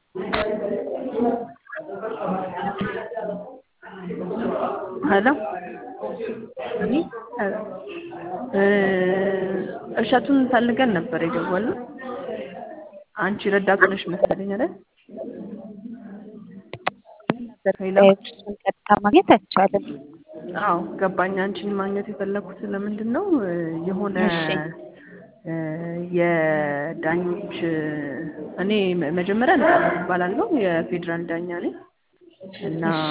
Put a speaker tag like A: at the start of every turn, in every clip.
A: ሄሎ
B: አቤት።
A: እርሻቱን ፈልገን ነበር የደወልነው። አንቺ ረዳቱ ነሽ መሰለኝ አይደል? ሄሎ
B: እሱን ቀጥታ ማግኘት አይቻልም።
A: አዎ ገባኝ። አንቺን ማግኘት የፈለኩት ለምንድን ነው የሆነ
B: እሺ
A: የዳኞች እኔ መጀመሪያ ነጻነት እባላለሁ የፌዴራል ዳኛ ነኝ እና
B: እሺ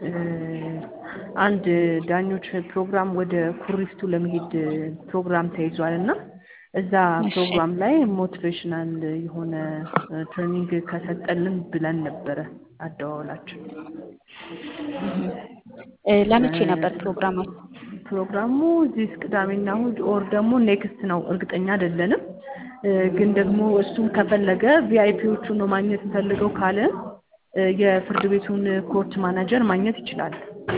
A: አንድ ዳኞች ፕሮግራም ወደ ኩሪፍቱ ለመሄድ ፕሮግራም ተይዟል እና እዛ
B: እሺ
A: ፕሮግራም ላይ ሞቲቬሽናል የሆነ ትሬኒንግ ከሰጠልን ብለን ነበረ አደዋወላችን።
B: ለመቼ ነበር ፕሮግራማችሁ?
A: ፕሮግራሙ እዚህ ቅዳሜና እሑድ ኦር ደግሞ ኔክስት ነው፣ እርግጠኛ አይደለንም። ግን ደግሞ እሱም ከፈለገ ቪአይፒዎቹ ነው ማግኘት እንፈልገው ካለ የፍርድ ቤቱን ኮርት ማናጀር ማግኘት ይችላል።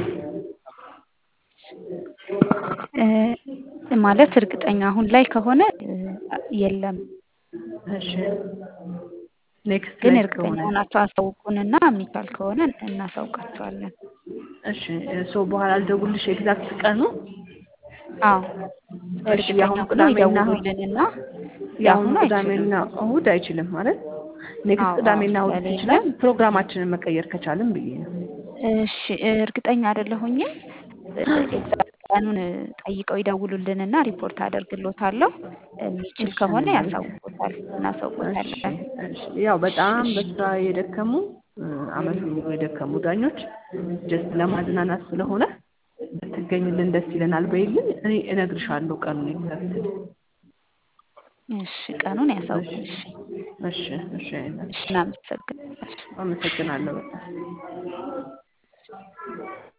B: ማለት እርግጠኛ አሁን ላይ ከሆነ የለም፣
A: እሺ ኔክስት
B: ግን
A: ላይ
B: እርግጠኛ
A: ከሆነ
B: ሆናችሁ አሳውቁንና የሚቻል ከሆነ እናሳውቃችኋለን።
A: እሺ ሶ በኋላ ልደውልሽ ኤግዛክት ቀኑ።
B: አዎ
A: እሺ
B: እርግጠኛ
A: የአሁኑ
B: ሆነው
A: ቅዳሜና
B: ይደውሉልንና
A: የአሁኑ
B: የአሁኑ አይችልም።
A: ቅዳሜና እሑድ አይችልም ማለት ኔክስት
B: አዎ
A: ቅዳሜና እሑድ
B: ስለሌለ
A: ይችላል። ፕሮግራማችንን መቀየር ከቻልን ብዬ ነው።
B: እሺ እርግጠኛ አይደለሁኝም። ኤግዛክት ቀኑን ጠይቀው ይደውሉልንና ሪፖርት አደርግሎታለሁ። የሚችል
A: እሺ
B: ከሆነ
A: እሺ
B: ያሳውቁታል፣ እናሳውቆታለን።
A: እሺ ያው በጣም
B: እሺ
A: በስራ የደከሙ አመት ሙሉ የደከሙ ዳኞች ጀስት ለማዝናናት ስለሆነ ብትገኝልን ደስ ይለናል። በይልን እኔ እነግርሻለሁ ቀኑን ኤግዛክት።
B: እሺ ቀኑን
A: እሺ
B: ያሳውቁን። እሺ
A: እሺ እሺ
B: እሺ እናመሰግናለን።
A: አመሰግናለሁ።